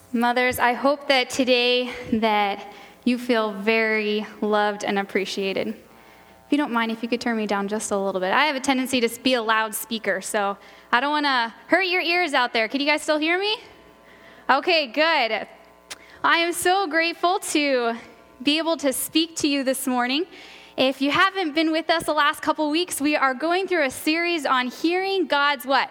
Mothers, I hope that today that you feel very loved and appreciated. If you don't mind, if you could turn me down just a little bit. I have a tendency to be a loud speaker, so I don't want to hurt your ears out there. Can you guys still hear me? Okay, good. I am so grateful to be able to speak to you this morning. If you haven't been with us the last couple weeks, we are going through a series on hearing God's what?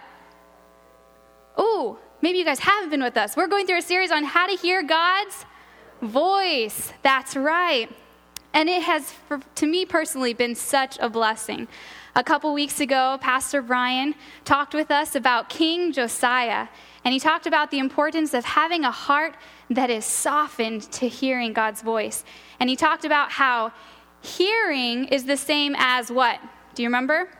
Oh, maybe you guys haven't been with us. We're going through a series on how to hear God's voice. That's right. And it has, to me personally, been such a blessing. A couple weeks ago, Pastor Brian talked with us about King Josiah, and he talked about the importance of having a heart that is softened to hearing God's voice. And he talked about how hearing is the same as what? Do you remember?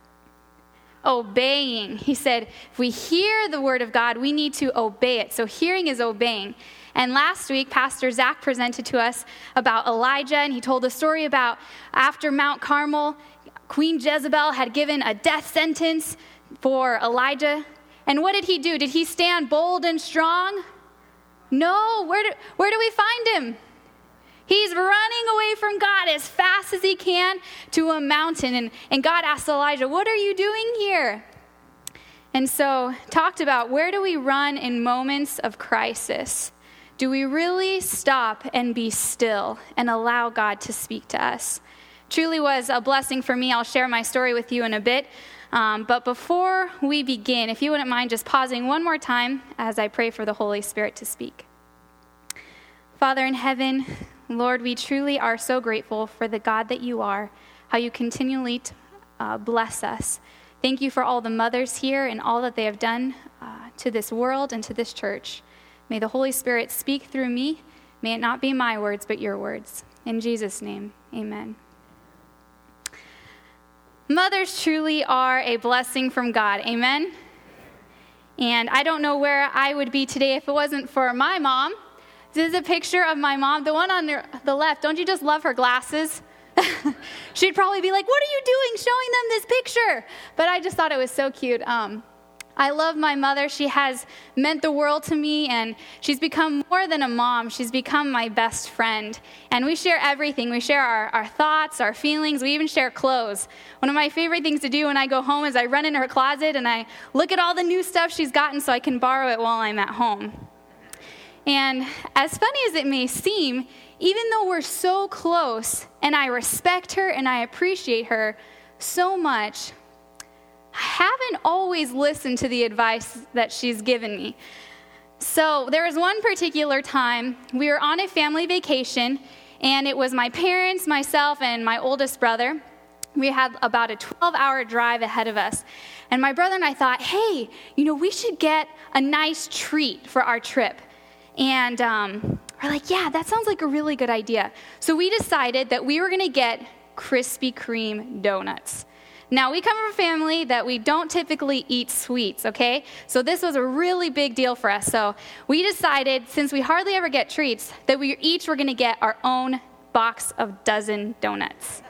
Obeying. He said, if we hear the word of God, we need to obey it. So hearing is obeying. And last week, Pastor Zach presented to us about Elijah, and he told a story about after Mount Carmel, Queen Jezebel had given a death sentence for Elijah. And what did he do? Did he stand bold and strong? No. Where do we find him? He's running away from God as fast as he can to a mountain. And God asked Elijah, what are you doing here? And so talked about, where do we run in moments of crisis? Do we really stop and be still and allow God to speak to us? Truly was a blessing for me. I'll share my story with you in a bit. But before we begin, if you wouldn't mind just pausing one more time as I pray for the Holy Spirit to speak. Father in heaven, Lord, we truly are so grateful for the God that you are, how you continually bless us. Thank you for all the mothers here and all that they have done to this world and to this church. May the Holy Spirit speak through me. May it not be my words, but your words. In Jesus' name, amen. Mothers truly are a blessing from God, amen? And I don't know where I would be today if it wasn't for my mom. This is a picture of my mom. The one on the left, don't you just love her glasses? She'd probably be like, what are you doing showing them this picture? But I just thought it was so cute. I love my mother. She has meant the world to me, and she's become more than a mom. She's become my best friend. And we share everything. We share our thoughts, our feelings. We even share clothes. One of my favorite things to do when I go home is I run into her closet and I look at all the new stuff she's gotten so I can borrow it while I'm at home. And as funny as it may seem, even though we're so close and I respect her and I appreciate her so much, I haven't always listened to the advice that she's given me. So there was one particular time we were on a family vacation, and it was my parents, myself, and my oldest brother. We had about a 12-hour drive ahead of us. And my brother and I thought, hey, we should get a nice treat for our trip. And we're like, yeah, that sounds like a really good idea. So we decided that we were going to get Krispy Kreme donuts. Now, we come from a family that we don't typically eat sweets, okay? So this was a really big deal for us. So we decided, since we hardly ever get treats, that we each were going to get our own box of dozen donuts.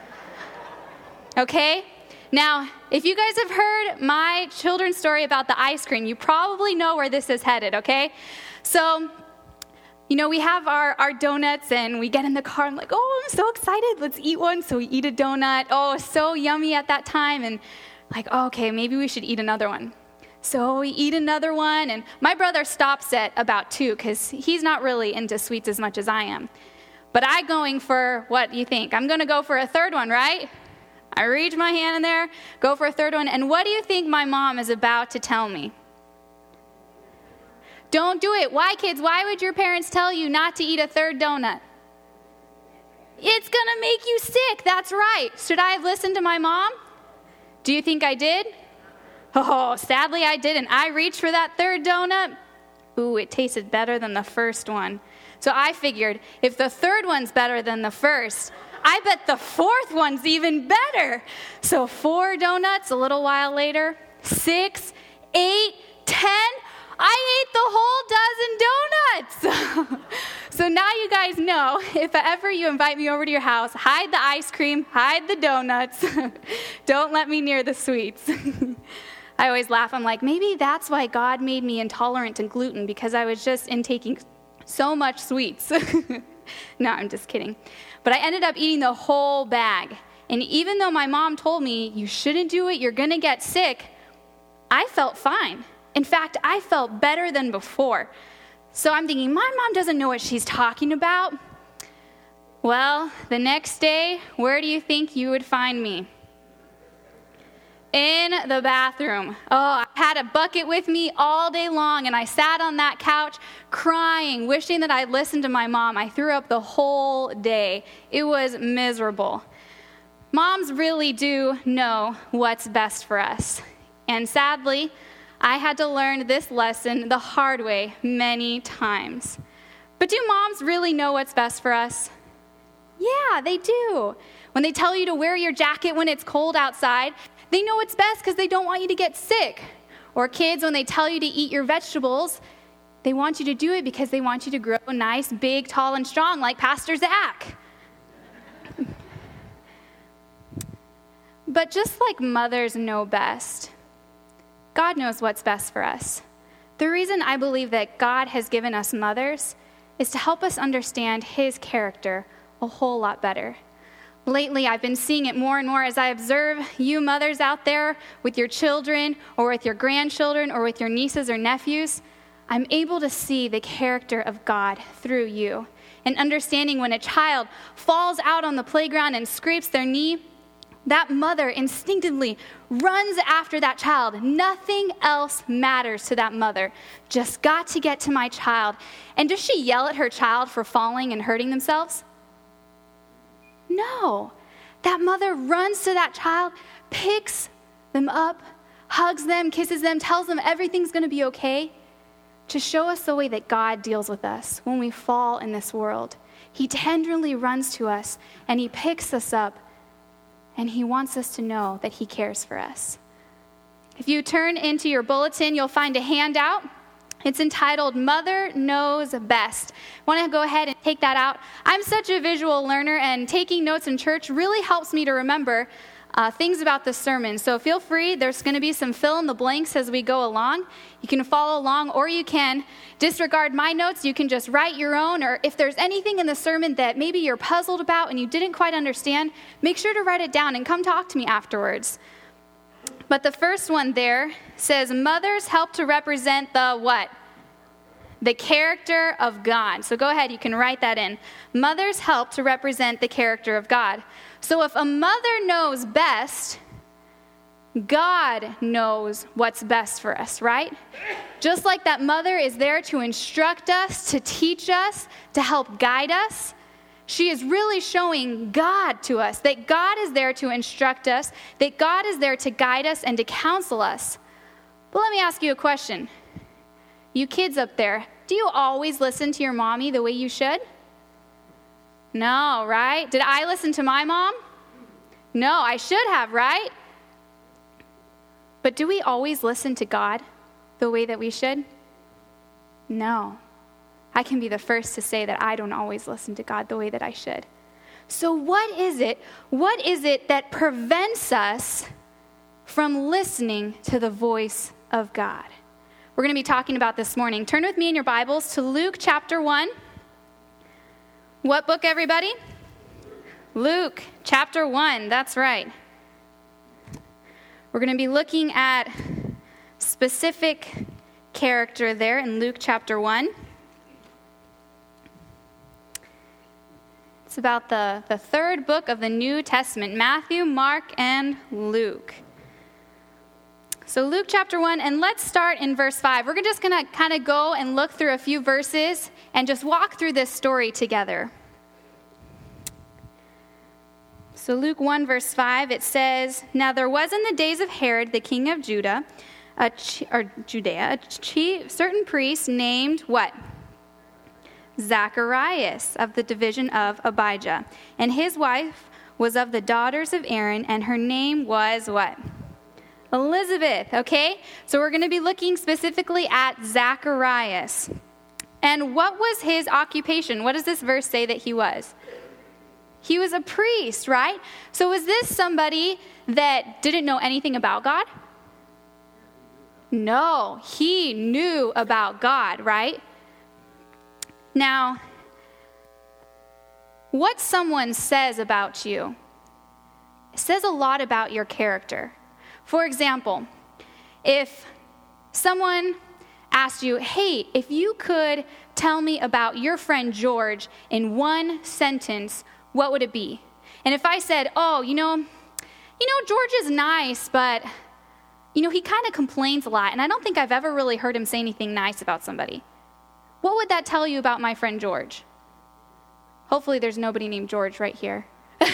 Okay? Now, if you guys have heard my children's story about the ice cream, you probably know where this is headed, okay? So we have our donuts, and we get in the car. I'm like, oh, I'm so excited. Let's eat one. So we eat a donut. Oh, so yummy at that time. And like, oh, okay, maybe we should eat another one. So we eat another one. And my brother stops at about 2 because he's not really into sweets as much as I am. But I'm going for, what do you think? I'm going to go for a third one, right? I reach my hand in there, go for a third one. And what do you think my mom is about to tell me? Don't do it. Why, kids? Why would your parents tell you not to eat a third donut? It's going to make you sick. That's right. Should I have listened to my mom? Do you think I did? Oh, sadly I didn't. I reached for that third donut. Ooh, it tasted better than the first one. So I figured, if the third one's better than the first, I bet the fourth one's even better. So 4 donuts, a little while later, 6, 8, 10. I ate the whole dozen donuts. So now you guys know, if ever you invite me over to your house, hide the ice cream, hide the donuts. Don't let me near the sweets. I always laugh. I'm like, maybe that's why God made me intolerant to gluten, because I was just intaking so much sweets. No, I'm just kidding. But I ended up eating the whole bag. And even though my mom told me, you shouldn't do it, you're going to get sick, I felt fine. In fact, I felt better than before. So I'm thinking, my mom doesn't know what she's talking about. Well, the next day, where do you think you would find me? In the bathroom. Oh, I had a bucket with me all day long, and I sat on that couch crying, wishing that I'd listened to my mom. I threw up the whole day. It was miserable. Moms really do know what's best for us. And sadly, I had to learn this lesson the hard way many times. But do moms really know what's best for us? Yeah, they do. When they tell you to wear your jacket when it's cold outside, they know it's best because they don't want you to get sick. Or kids, when they tell you to eat your vegetables, they want you to do it because they want you to grow nice, big, tall, and strong like Pastor Zach. But just like mothers know best, God knows what's best for us. The reason I believe that God has given us mothers is to help us understand his character a whole lot better. Lately, I've been seeing it more and more as I observe you mothers out there with your children or with your grandchildren or with your nieces or nephews. I'm able to see the character of God through you. And understanding when a child falls out on the playground and scrapes their knee, that mother instinctively runs after that child. Nothing else matters to that mother. Just got to get to my child. And does she yell at her child for falling and hurting themselves? No. That mother runs to that child, picks them up, hugs them, kisses them, tells them everything's going to be okay, to show us the way that God deals with us when we fall in this world. He tenderly runs to us, and he picks us up, and he wants us to know that he cares for us. If you turn into your bulletin, you'll find a handout. It's entitled, Mother Knows Best. I want to go ahead and take that out. I'm such a visual learner, and taking notes in church really helps me to remember things about the sermon. So feel free. There's going to be some fill in the blanks as we go along. You can follow along, or you can disregard my notes. You can just write your own, or if there's anything in the sermon that maybe you're puzzled about and you didn't quite understand, make sure to write it down and come talk to me afterwards. But the first one there says, mothers help to represent the what? The character of God. So go ahead, you can write that in. Mothers help to represent the character of God. So if a mother knows best, God knows what's best for us, right? Just like that mother is there to instruct us, to teach us, to help guide us, she is really showing God to us, that God is there to instruct us, that God is there to guide us and to counsel us. But let me ask you a question. You kids up there, do you always listen to your mommy the way you should? No, right? Did I listen to my mom? No, I should have, right? But do we always listen to God the way that we should? No. I can be the first to say that I don't always listen to God the way that I should. So what is it that prevents us from listening to the voice of God? We're going to be talking about this morning. Turn with me in your Bibles to Luke chapter 1. What book, everybody? Luke chapter 1, that's right. We're going to be looking at specific character there in Luke chapter 1. It's about the third book of the New Testament, Matthew, Mark, and Luke. So Luke chapter 1, and let's start in verse 5. We're just going to kind of go and look through a few verses and just walk through this story together. So Luke 1, verse 5, it says, Now there was in the days of Herod, the king of Judea, a certain priest named what? Zacharias, of the division of Abijah. And his wife was of the daughters of Aaron, and her name was what? Elizabeth, okay? So we're going to be looking specifically at Zacharias. And what was his occupation? What does this verse say that he was? He was a priest, right? So was this somebody that didn't know anything about God? No, he knew about God, right? Now, what someone says about you says a lot about your character. For example, if someone asked you, hey, if you could tell me about your friend George in one sentence, what would it be? And if I said, oh, George is nice, but, he kind of complains a lot, and I don't think I've ever really heard him say anything nice about somebody. What would that tell you about my friend George? Hopefully there's nobody named George right here.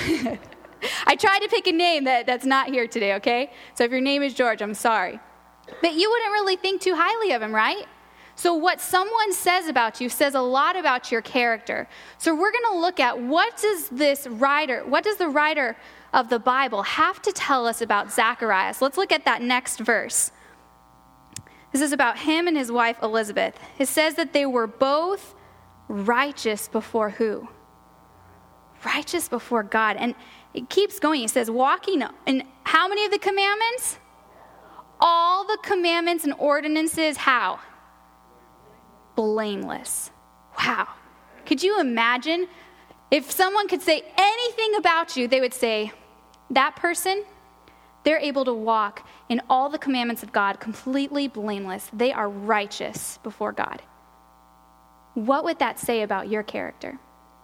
I tried to pick a name that's not here today, okay? So if your name is George, I'm sorry. But you wouldn't really think too highly of him, right? So what someone says about you says a lot about your character. So we're going to look at what does the writer of the Bible have to tell us about Zacharias? Let's look at that next verse. This is about him and his wife Elizabeth. It says that they were both righteous before who? Righteous before God. And it keeps going. It says walking in how many of the commandments? All the commandments and ordinances, how? Blameless. Wow. Could you imagine if someone could say anything about you, they would say, that person, they're able to walk in all the commandments of God completely blameless. They are righteous before God. What would that say about your character?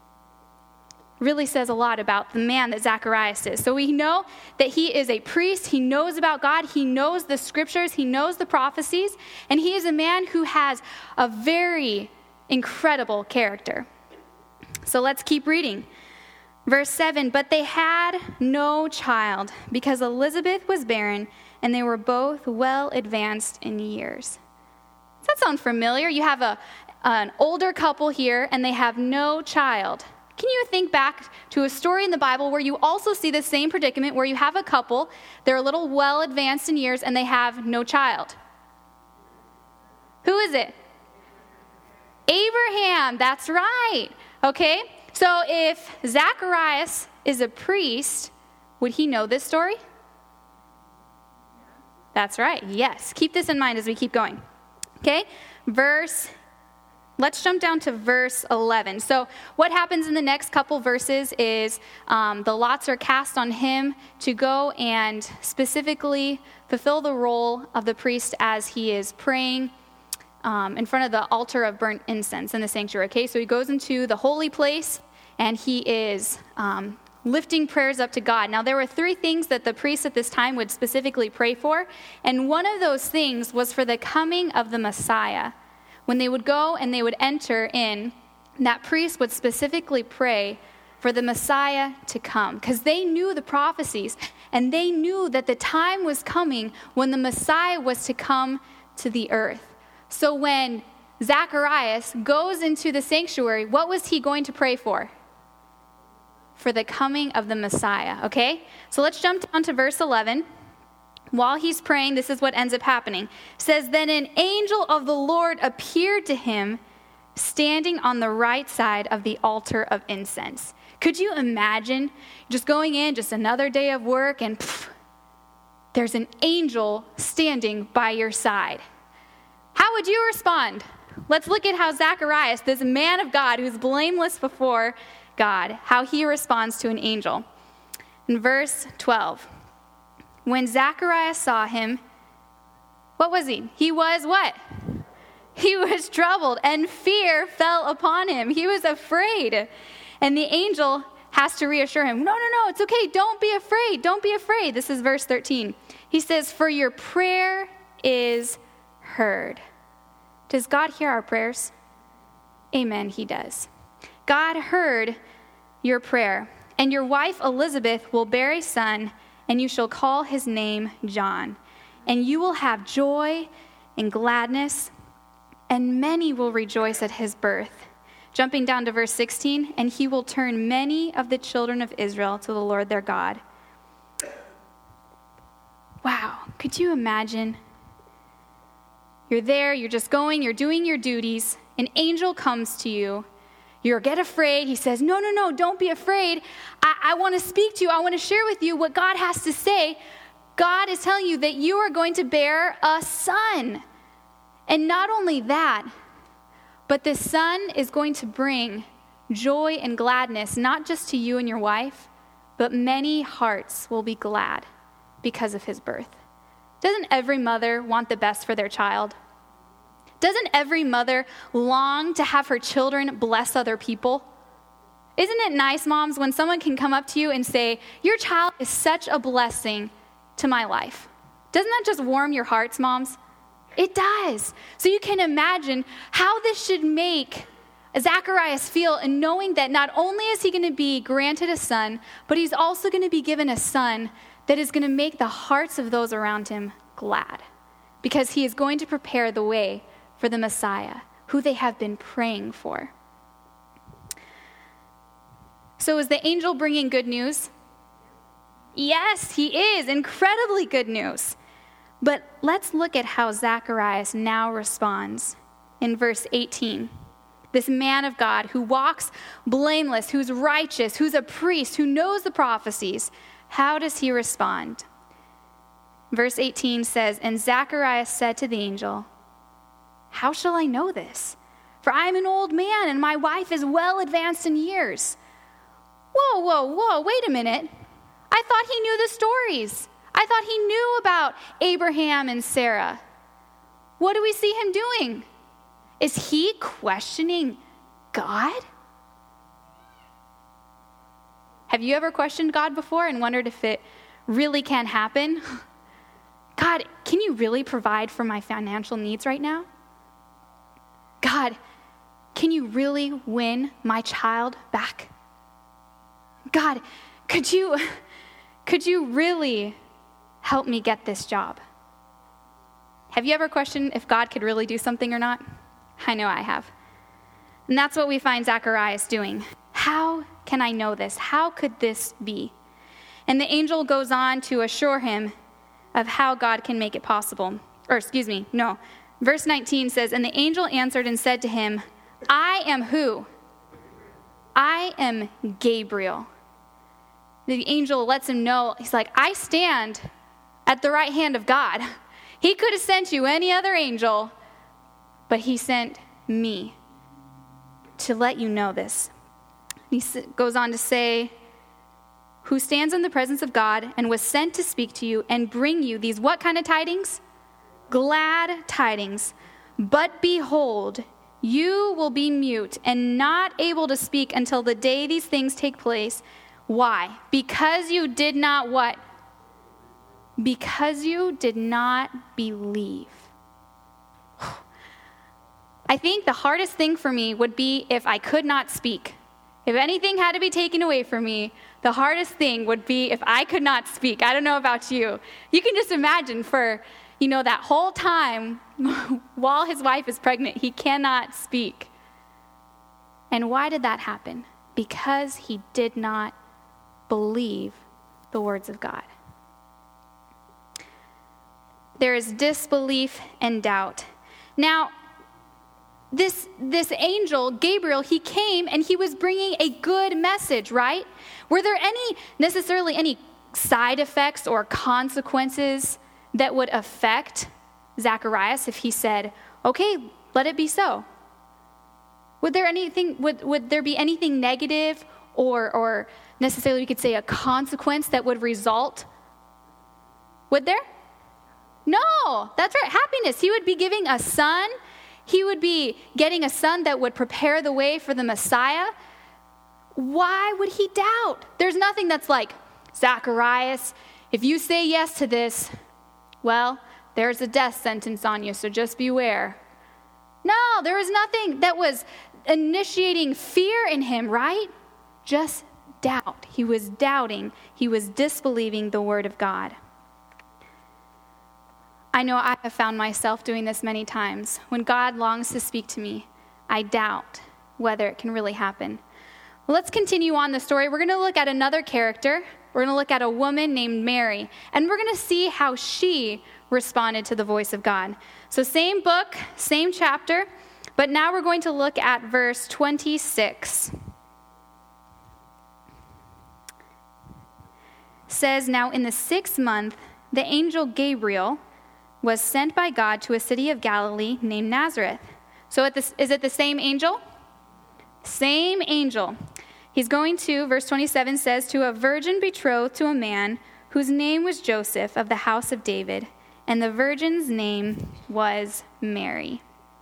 Really says a lot about the man that Zacharias is. So we know that he is a priest. He knows about God. He knows the scriptures. He knows the prophecies. And he is a man who has a very incredible character. So let's keep reading. Verse 7, but they had no child because Elizabeth was barren and they were both well advanced in years. Does that sound familiar? You have an older couple here and they have no child. Can you think back to a story in the Bible where you also see the same predicament where you have a couple, they're a little well advanced in years, and they have no child? Who is it? Abraham, that's right. Okay, so if Zacharias is a priest, would he know this story? That's right, yes. Keep this in mind as we keep going. Okay, let's jump down to verse 11. So what happens in the next couple verses is the lots are cast on him to go and specifically fulfill the role of the priest as he is praying in front of the altar of burnt incense in the sanctuary. Okay, so he goes into the holy place and he is lifting prayers up to God. Now there were 3 things that the priests at this time would specifically pray for, and one of those things was for the coming of the Messiah. When they would go and they would enter in, that priest would specifically pray for the Messiah to come because they knew the prophecies and they knew that the time was coming when the Messiah was to come to the earth. So when Zacharias goes into the sanctuary, what was he going to pray for? For the coming of the Messiah, okay? So let's jump down to verse 11. While he's praying, this is what ends up happening. It says, then an angel of the Lord appeared to him standing on the right side of the altar of incense. Could you imagine just going in, just another day of work, and there's an angel standing by your side? How would you respond? Let's look at how Zacharias, this man of God who's blameless before God, how he responds to an angel. In verse 12. When Zacharias saw him, what was he? He was what? He was troubled, and fear fell upon him. He was afraid. And the angel has to reassure him, no, it's okay. Don't be afraid. Don't be afraid. This is verse 13. He says, for your prayer is heard. Does God hear our prayers? Amen, he does. God heard your prayer, and your wife Elizabeth will bear a son, and you shall call his name John. And you will have joy and gladness, and many will rejoice at his birth. Jumping down to verse 16, and he will turn many of the children of Israel to the Lord their God. Wow, could you imagine? You're there, you're just going, you're doing your duties. An angel comes to you. You get afraid. He says, no, don't be afraid. I want to speak to you. I want to share with you what God has to say. God is telling you that you are going to bear a son. And not only that, But this son is going to bring joy and gladness, not just to you and your wife, but many hearts will be glad because of his birth. Doesn't every mother want the best for their child? Doesn't every mother long to have her children bless other people? Isn't it nice, moms, when someone can come up to you and say, your child is such a blessing to my life? Doesn't that just warm your hearts, moms? It does. So you can imagine how this should make Zacharias feel, and knowing that not only is he going to be granted a son, but he's also going to be given a son that is going to make the hearts of those around him glad, because he is going to prepare the way for the Messiah, who they have been praying for. So is the angel bringing good news? Yes, he is. Incredibly good news. But let's look at how Zacharias now responds in verse 18. This man of God who walks blameless, who's righteous, who's a priest, who knows the prophecies. How does he respond? Verse 18 says, and Zacharias said to the angel, how shall I know this? For I am an old man and my wife is well advanced in years. Whoa, wait a minute. I thought he knew the stories. I thought he knew about Abraham and Sarah. What do we see him doing? Is he questioning God? Have you ever questioned God before and wondered if it really can happen? God, can you really provide for my financial needs right now? God, can you really win my child back? God, could you really help me get this job? Have you ever questioned if God could really do something or not? I know I have. And that's what we find Zacharias doing. How can I know this? How could this be? And the angel goes on to assure him of how God can make it possible. Verse 19 says, and the angel answered and said to him, I am who? I am Gabriel. The angel lets him know, he's like, I stand at the right hand of God. He could have sent you any other angel, but he sent me to let you know this. He goes on to say, who stands in the presence of God and was sent to speak to you and bring you these what kind of tidings? Glad tidings. But behold, you will be mute and not able to speak until the day these things take place. Why? Because you did not what? Because you did not believe. I think the hardest thing for me would be if I could not speak. If anything had to be taken away from me, the hardest thing would be if I could not speak. I don't know about you. You can just imagine for, that whole time while his wife is pregnant, he cannot speak. And why did that happen? Because he did not believe the words of God. There is disbelief and doubt. Now, this angel, Gabriel, he came and he was bringing a good message, right? Were there necessarily any side effects or consequences that would affect Zacharias if he said, okay, let it be so? Would there be anything negative or necessarily we could say a consequence that would result? Would there? No, that's right, happiness. He would be giving a son. He would be getting a son that would prepare the way for the Messiah. Why would he doubt? There's nothing that's like, Zacharias, if you say yes to this, well, there's a death sentence on you, so just beware. No, there was nothing that was initiating fear in him, right? Just doubt. He was doubting. He was disbelieving the word of God. I know I have found myself doing this many times. When God longs to speak to me, I doubt whether it can really happen. Well, let's continue on the story. We're going to look at another character. We're going to look at a woman named Mary, and we're going to see how she responded to the voice of God. So same book, same chapter, but now we're going to look at verse 26. It says, now in the 6th month, the angel Gabriel was sent by God to a city of Galilee named Nazareth, So is it the same angel? Same angel. He's going to, verse 27 says, to a virgin betrothed to a man whose name was Joseph of the house of David, and the virgin's name was Mary.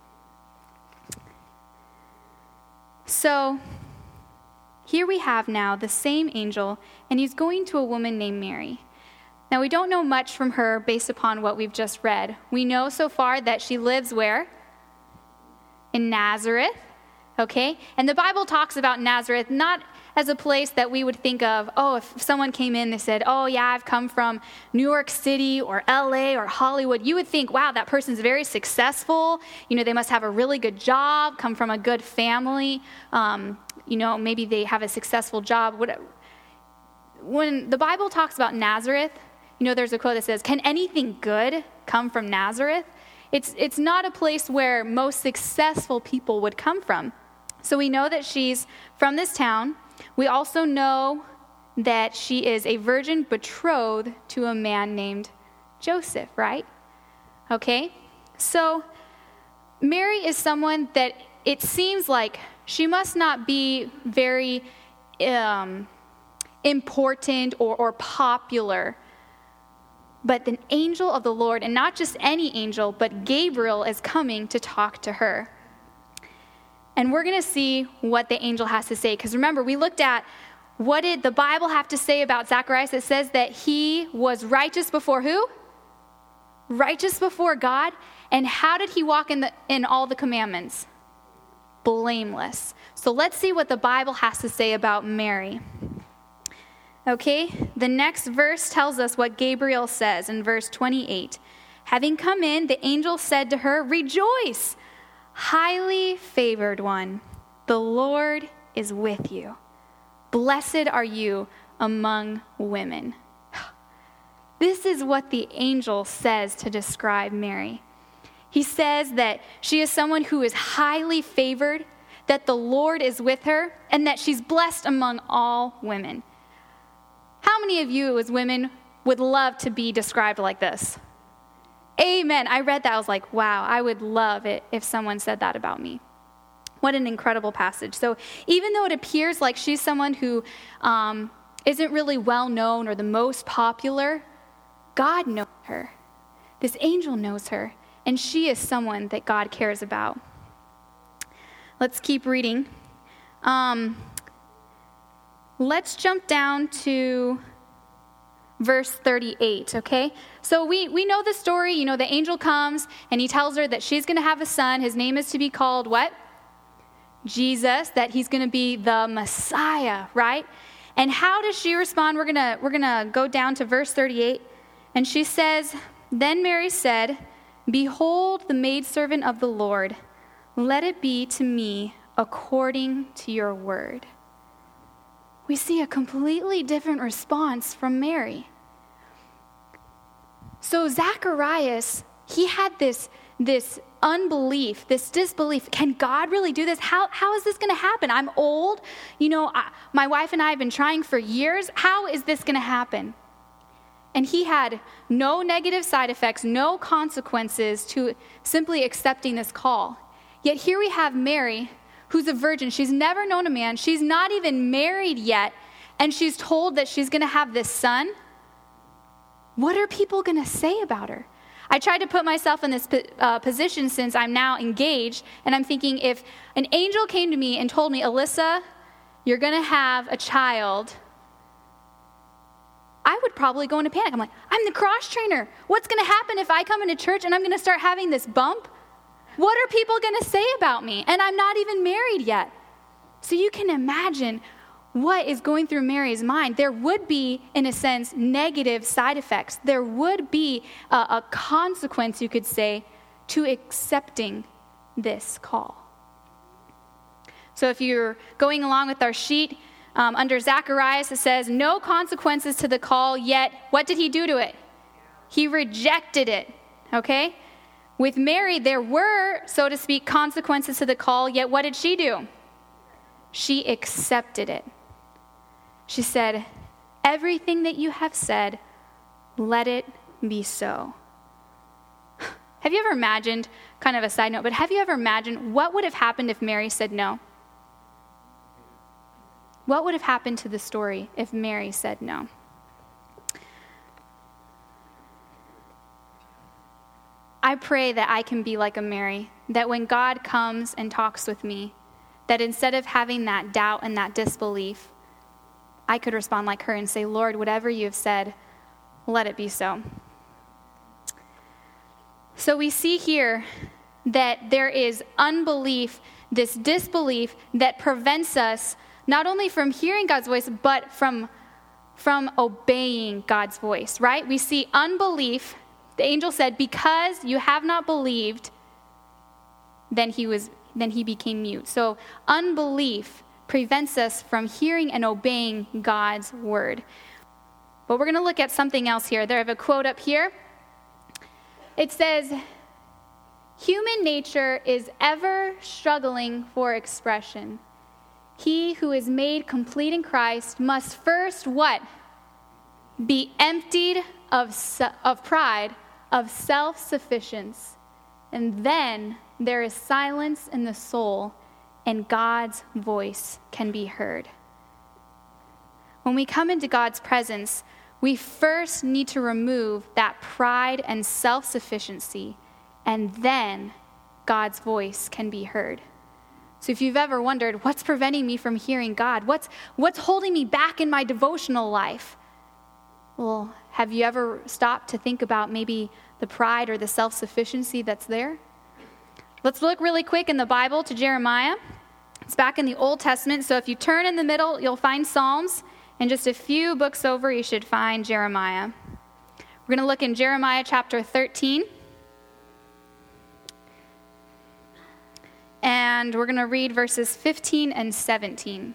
So here we have now the same angel, and he's going to a woman named Mary. Now, we don't know much from her based upon what we've just read. We know so far that she lives where? In Nazareth, okay? And the Bible talks about Nazareth not as a place that we would think of, oh, if someone came in, they said, oh, yeah, I've come from New York City or LA or Hollywood. You would think, wow, that person's very successful. You know, they must have a really good job, come from a good family. You know, maybe they have a successful job. When the Bible talks about Nazareth, you know, there's a quote that says, can anything good come from Nazareth? It's not a place where most successful people would come from. So we know that she's from this town. We also know that she is a virgin betrothed to a man named Joseph, right? Okay, so Mary is someone that it seems like she must not be very important or popular. But the angel of the Lord, and not just any angel, but Gabriel is coming to talk to her. And we're going to see what the angel has to say. Because remember, we looked at what did the Bible have to say about Zacharias. It says that he was righteous before who? Righteous before God. And how did he walk in all the commandments? Blameless. So let's see what the Bible has to say about Mary. Okay, the next verse tells us what Gabriel says in verse 28. Having come in, the angel said to her, rejoice, highly favored one. The Lord is with you. Blessed are you among women. This is what the angel says to describe Mary. He says that she is someone who is highly favored, that the Lord is with her, and that she's blessed among all women. How many of you as women would love to be described like this? Amen. I read that. I was like, wow, I would love it if someone said that about me. What an incredible passage. So even though it appears like she's someone who isn't really well known or the most popular, God knows her. This angel knows her, and she is someone that God cares about. Let's keep reading. Let's jump down to verse 38, okay? So we know the story. You know, the angel comes, and he tells her that she's going to have a son. His name is to be called what? Jesus, that he's going to be the Messiah, right? And how does she respond? We're gonna go down to verse 38, and she says, then Mary said, behold, the maidservant of the Lord, let it be to me according to your word. We see a completely different response from Mary. So Zacharias, he had this unbelief, this disbelief. Can God really do this? How is this going to happen? I'm old. You know, my wife and I have been trying for years. How is this going to happen? And he had no negative side effects, no consequences to simply accepting this call. Yet here we have Mary, who's a virgin. She's never known a man. She's not even married yet. And she's told that she's going to have this son. What are people going to say about her? I tried to put myself in this position since I'm now engaged. And I'm thinking, if an angel came to me and told me, Alyssa, you're going to have a child, I would probably go into panic. I'm like, I'm the cross trainer. What's going to happen if I come into church and I'm going to start having this bump? What are people going to say about me? And I'm not even married yet. So you can imagine what is going through Mary's mind. There would be, in a sense, negative side effects. There would be a consequence, you could say, to accepting this call. So if you're going along with our sheet, under Zacharias, it says, no consequences to the call, yet what did he do to it? He rejected it, okay? With Mary, there were, so to speak, consequences to the call, yet what did she do? She accepted it. She said, everything that you have said, let it be so. Have you ever imagined kind of a side note, but have you ever imagined what would have happened if Mary said no? What would have happened to the story if Mary said no? I pray that I can be like a Mary, that when God comes and talks with me, that instead of having that doubt and that disbelief, I could respond like her and say, Lord, whatever you have said, let it be so. So we see here that there is unbelief, this disbelief that prevents us not only from hearing God's voice, but from obeying God's voice, right? We see unbelief. The angel said, because you have not believed, then he became mute. So unbelief prevents us from hearing and obeying God's word. But we're going to look at something else here. There I have a quote up here. It says, human nature is ever struggling for expression. He who is made complete in Christ must first what? Be emptied of pride, of self-sufficiency. And then there is silence in the soul, and God's voice can be heard. When we come into God's presence, we first need to remove that pride and self-sufficiency, and then God's voice can be heard. So if you've ever wondered, what's preventing me from hearing God? What's holding me back in my devotional life? Well, have you ever stopped to think about maybe the pride or the self-sufficiency that's there? Let's look really quick in the Bible to Jeremiah. It's back in the Old Testament, so if you turn in the middle, you'll find Psalms, and just a few books over, you should find Jeremiah. We're going to look in Jeremiah chapter 13. And we're going to read verses 15 and 17.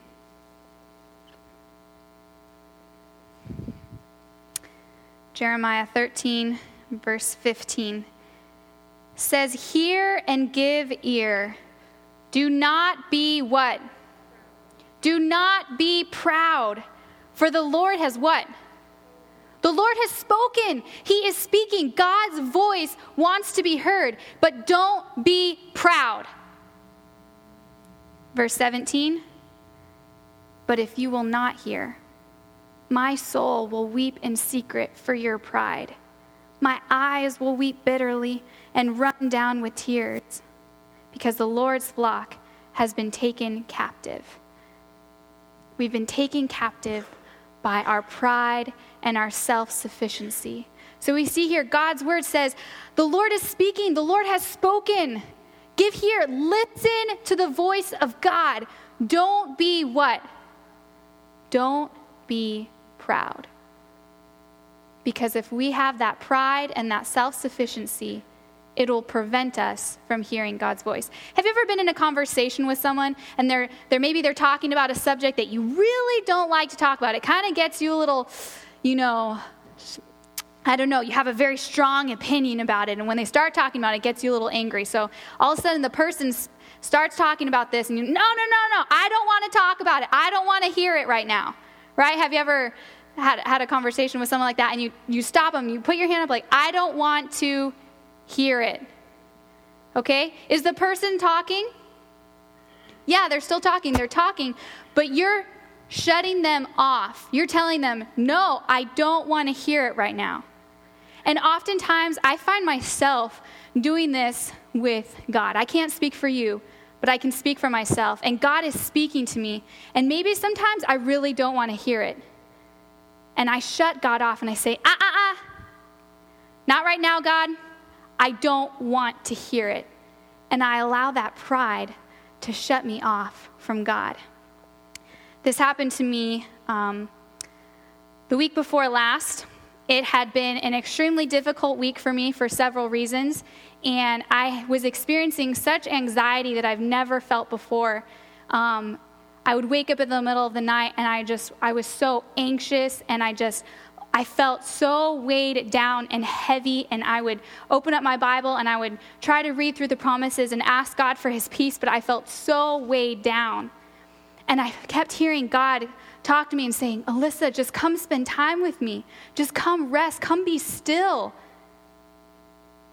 Jeremiah 13, verse 15 says, hear and give ear. Do not be what? Do not be proud. For the Lord has what? The Lord has spoken. He is speaking. God's voice wants to be heard. But don't be proud. Verse 17. But if you will not hear, my soul will weep in secret for your pride. My eyes will weep bitterly and run down with tears, because the Lord's flock has been taken captive. We've been taken captive by our pride and our self-sufficiency. So we see here God's word says, the Lord is speaking, the Lord has spoken. Give ear, listen to the voice of God. Don't be what? Don't be proud. Because if we have that pride and that self-sufficiency, it will prevent us from hearing God's voice. Have you ever been in a conversation with someone and maybe they're talking about a subject that you really don't like to talk about? It kind of gets you a little, I don't know, you have a very strong opinion about it. And when they start talking about it, it gets you a little angry. So all of a sudden the person starts talking about this and no, I don't want to talk about it. I don't want to hear it right now. Right? Have you ever had a conversation with someone like that and you stop them, you put your hand up like, I don't want to hear it. Okay? Is the person talking? Yeah, they're still talking. They're talking, but you're shutting them off. You're telling them, no, I don't want to hear it right now. And oftentimes I find myself doing this with God. I can't speak for you, but I can speak for myself. And God is speaking to me. And maybe sometimes I really don't want to hear it. And I shut God off and I say, not right now, God. I don't want to hear it. And I allow that pride to shut me off from God. This happened to me the week before last. It had been an extremely difficult week for me for several reasons. And I was experiencing such anxiety that I've never felt before. I would wake up in the middle of the night and I was so anxious and I felt so weighed down and heavy, and I would open up my Bible and I would try to read through the promises and ask God for his peace, but I felt so weighed down. And I kept hearing God talk to me and saying, Alyssa, just come spend time with me. Just come rest. Come be still.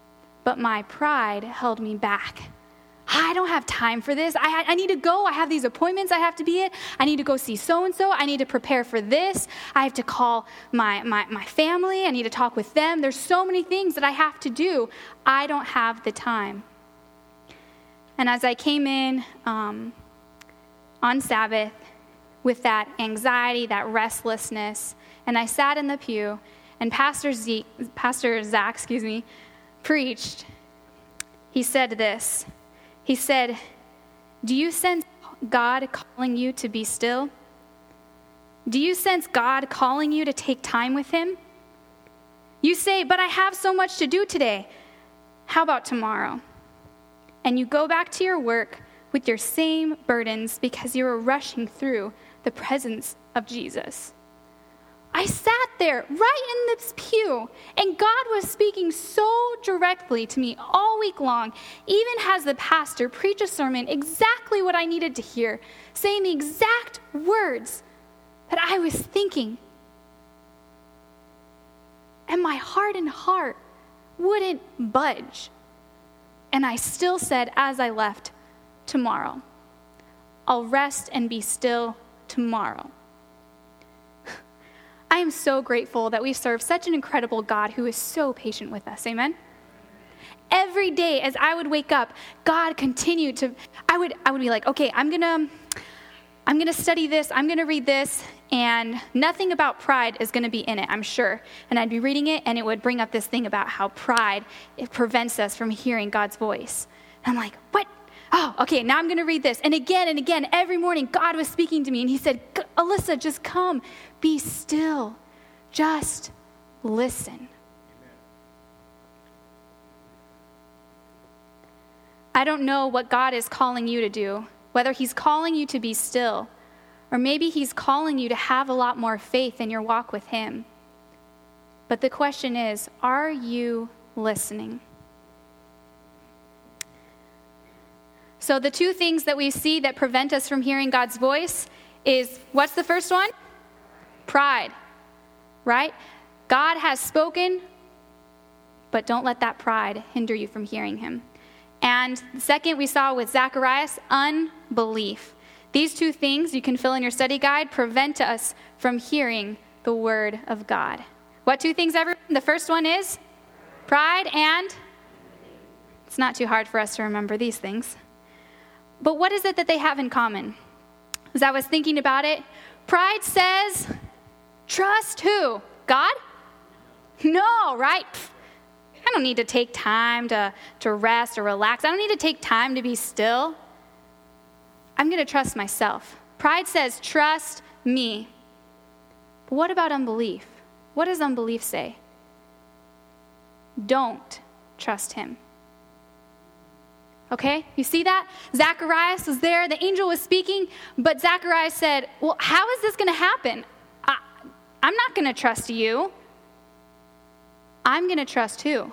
but my pride held me back. I don't have time for this. I need to go. I have these appointments I have to be at. I need to go see so-and-so. I need to prepare for this. I have to call my family. I need to talk with them. There's so many things that I have to do. I don't have the time. And as I came in on Sabbath with that anxiety, that restlessness, and I sat in the pew, and Pastor Zach, preached, he said this. He said, do you sense God calling you to be still? Do you sense God calling you to take time with him? You say, but I have so much to do today. How about tomorrow? And you go back to your work with your same burdens because you were rushing through the presence of Jesus. I sat there right in this pew, and God was speaking so directly to me all week long, even as the pastor preached a sermon exactly what I needed to hear, saying the exact words that I was thinking. And my hardened heart wouldn't budge. And I still said as I left, tomorrow. I'll rest and be still tomorrow. I am so grateful that we serve such an incredible God who is so patient with us. Amen? Every day as I would wake up, God continued to, I would be like, okay, I'm gonna study this, I'm gonna read this, and nothing about pride is gonna be in it, I'm sure. And I'd be reading it, and it would bring up this thing about how pride, it prevents us from hearing God's voice. And I'm like, what? Oh, okay, now I'm gonna read this. And again, every morning, God was speaking to me, and he said, Alyssa, just come, be still, just listen. I don't know what God is calling you to do, whether he's calling you to be still, or maybe he's calling you to have a lot more faith in your walk with him. But the question is, are you listening? So the two things that we see that prevent us from hearing God's voice is, what's the first one? Pride, right? God has spoken, but don't let that pride hinder you from hearing him. And the second we saw with Zacharias, unbelief. These two things, you can fill in your study guide, prevent us from hearing the word of God. What two things, everyone? The first one is pride, and it's not too hard for us to remember these things. But what is it that they have in common? As I was thinking about it, pride says, trust who? God? No, right? I don't need to take time to rest or relax. I don't need to take time to be still. I'm going to trust myself. Pride says, trust me. But what about unbelief? What does unbelief say? Don't trust him. Okay, you see that? Zacharias was there, the angel was speaking, but Zacharias said, well, how is this going to happen? I'm not going to trust you. I'm going to trust who?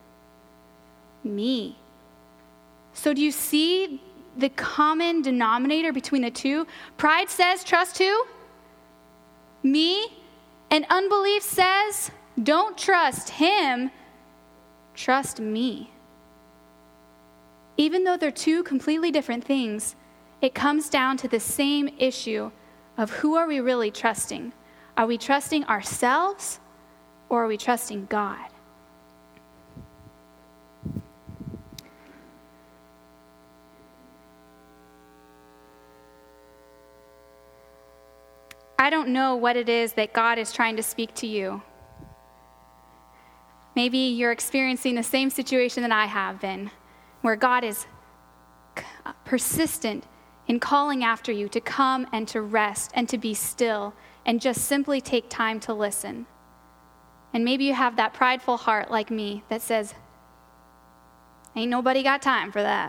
Me. So do you see the common denominator between the two? Pride says, trust who? Me. And unbelief says, don't trust him, trust me. Even though they're two completely different things, it comes down to the same issue of who are we really trusting? Are we trusting ourselves, or are we trusting God? I don't know what it is that God is trying to speak to you. Maybe you're experiencing the same situation that I have been, where God is persistent in calling after you to come and to rest and to be still and just simply take time to listen. And maybe you have that prideful heart like me that says, ain't nobody got time for that.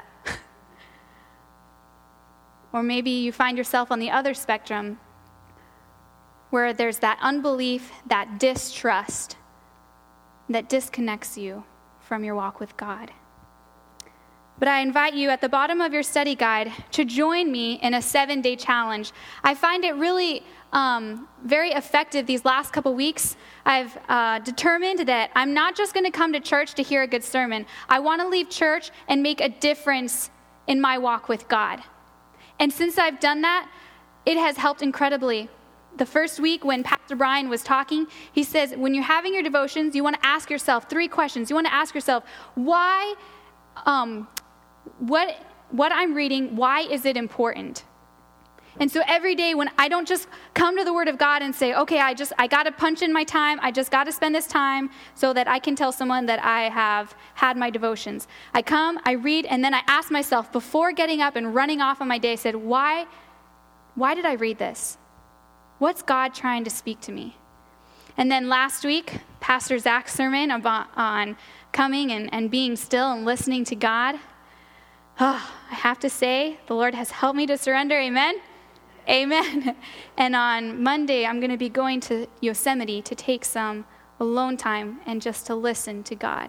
Or maybe you find yourself on the other spectrum where there's that unbelief, that distrust that disconnects you from your walk with God. But I invite you at the bottom of your study guide to join me in a 7-day challenge. I find it really very effective these last couple weeks. I've determined that I'm not just going to come to church to hear a good sermon. I want to leave church and make a difference in my walk with God. And since I've done that, it has helped incredibly. The first week when Pastor Brian was talking, he says, when you're having your devotions, you want to ask yourself 3 questions. You want to ask yourself, why, what I'm reading, why is it important? And so every day when I don't just come to the Word of God and say, okay, I got to punch in my time. I just got to spend this time so that I can tell someone that I have had my devotions. I come, I read, and then I ask myself before getting up and running off on my day, I said, why did I read this? What's God trying to speak to me? And then last week, Pastor Zach's sermon on coming and being still and listening to God. Oh, I have to say, the Lord has helped me to surrender. Amen? Amen. And on Monday, I'm going to be going to Yosemite to take some alone time and just to listen to God.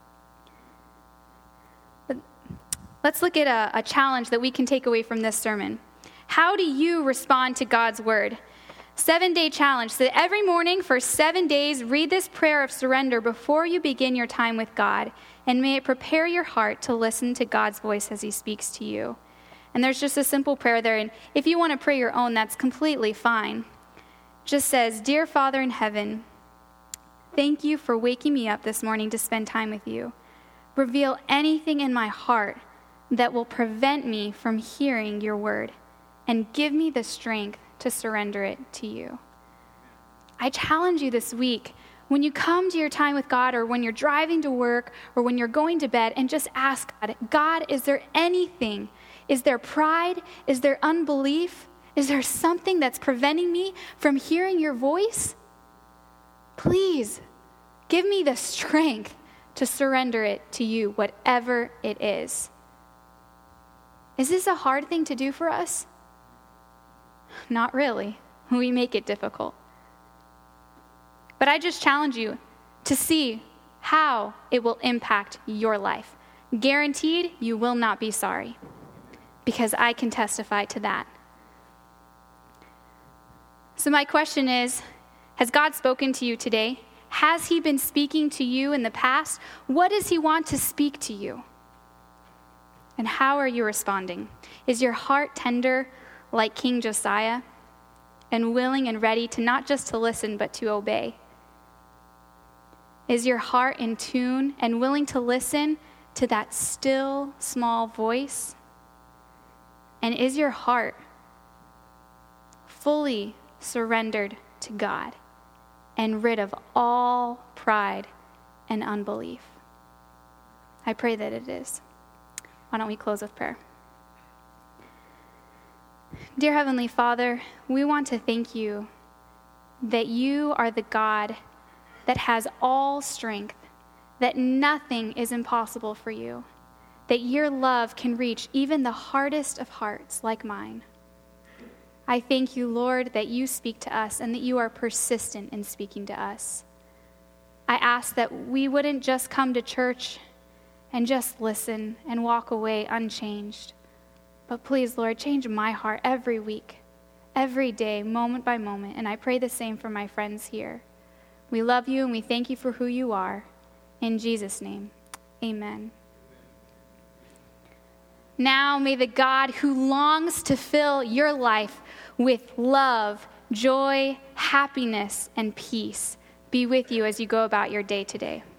But let's look at a challenge that we can take away from this sermon. How do you respond to God's word? 7-day challenge. So every morning for 7 days, read this prayer of surrender before you begin your time with God, and may it prepare your heart to listen to God's voice as he speaks to you. And there's just a simple prayer there, and if you want to pray your own, that's completely fine. Just says, Dear Father in heaven, thank you for waking me up this morning to spend time with you. Reveal anything in my heart that will prevent me from hearing your word, and give me the strength to surrender it to you. I challenge you this week, when you come to your time with God, or when you're driving to work, or when you're going to bed, and just ask God, is there anything? Is there pride? Is there unbelief? Is there something that's preventing me from hearing your voice? Please, give me the strength to surrender it to you, whatever it is. Is this a hard thing to do for us? Not really. We make it difficult. But I just challenge you to see how it will impact your life. Guaranteed, you will not be sorry, because I can testify to that. So my question is, has God spoken to you today? Has he been speaking to you in the past? What does he want to speak to you? And how are you responding? Is your heart tender like King Josiah, and willing and ready to not just to listen, but to obey? Is your heart in tune and willing to listen to that still, small voice? And is your heart fully surrendered to God and rid of all pride and unbelief? I pray that it is. Why don't we close with prayer? Dear Heavenly Father, we want to thank you that you are the God that has all strength, that nothing is impossible for you, that your love can reach even the hardest of hearts like mine. I thank you, Lord, that you speak to us and that you are persistent in speaking to us. I ask that we wouldn't just come to church and just listen and walk away unchanged. But please, Lord, change my heart every week, every day, moment by moment. And I pray the same for my friends here. We love you and we thank you for who you are. In Jesus' name, amen. Now may the God who longs to fill your life with love, joy, happiness, and peace be with you as you go about your day today.